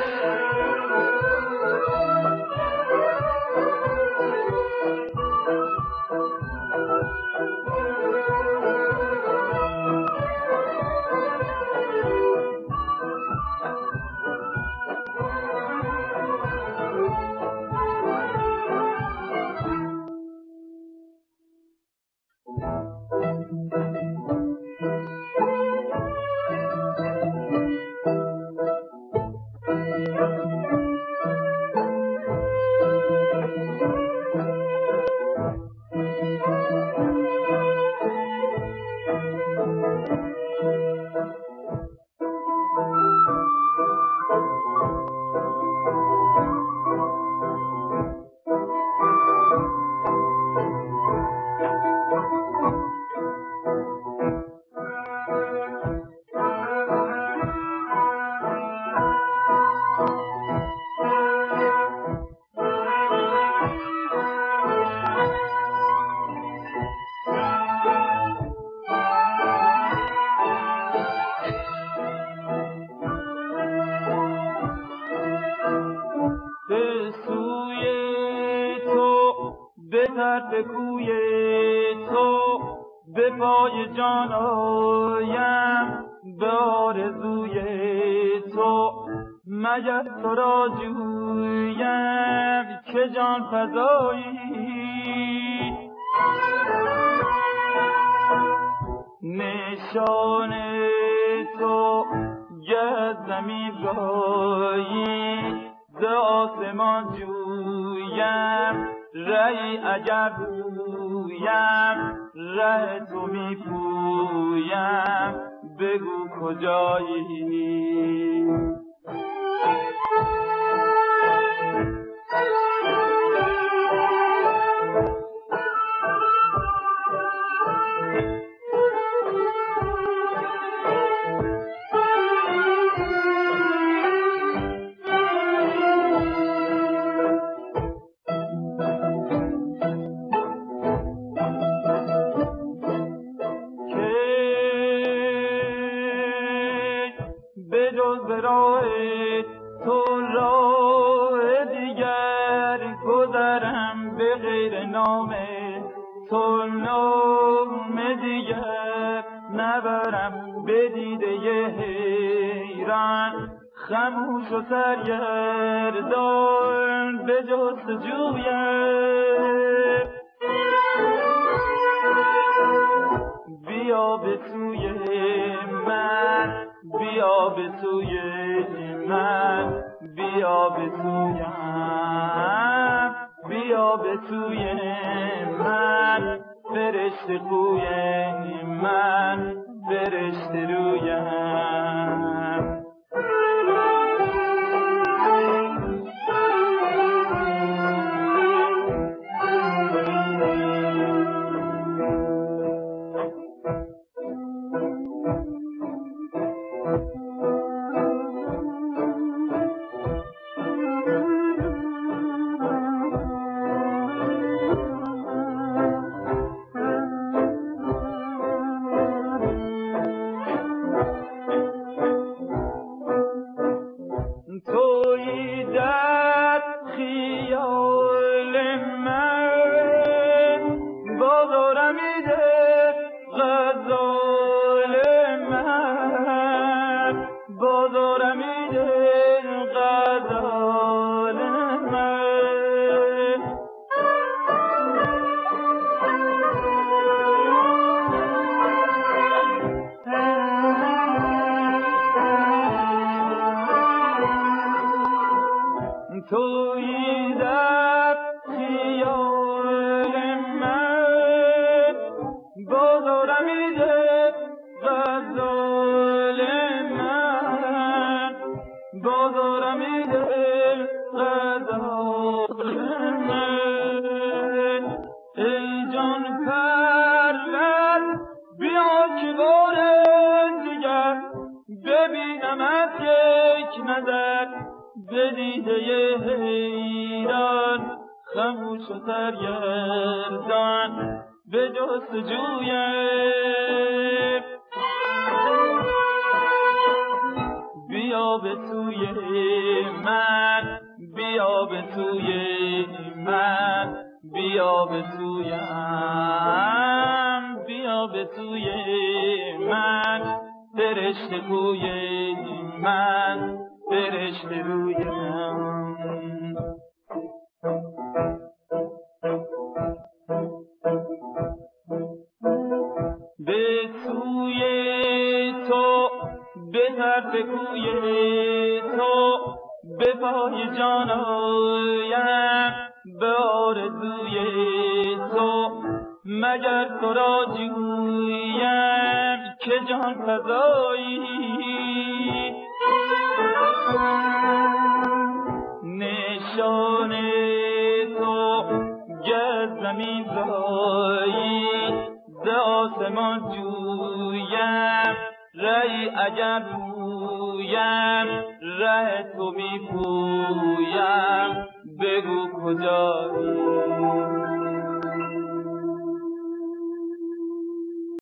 به کوی تو به پای جان آیم، به آرزوی تو مگر تو را جویم که جان فزایی. نشان تو گر زمین رایی ز آسمان جویم، ری اگر بویم ره تو می پویم، بگو کجایی. تو راه دیگر گذرم به غیر نام تو، نام دیگر نبرم به دیده حیران، خموش و سرگردان به جستجویم. بیا به سوی من، بیا به سوی من، بیا به سویم، بیا به سوی من، فرشته خوی من، فرشته رویم. تویی در خیال من، بازارمیده غزال من، بازارمیده غزال من. ای جان پرور بیا که بار دیگر ببینمت یک نظر، به دیده حیران خموش و سرگردان به جستجویم. بیا بیا به سوی من، بیا به سوی من، بیا به سویم، بیا به سوی من، فرشته کوی من، فرشته روی من. به سوی تو، به طرف کوی تو، به پای جان آیم، به آرزوی تو، مگر تو را جویم که جان فزایی. نشان تو گر زمین زایی، ز آسمان جویم، ری عجب گویم، ره تو می پویم، بگو کجایی.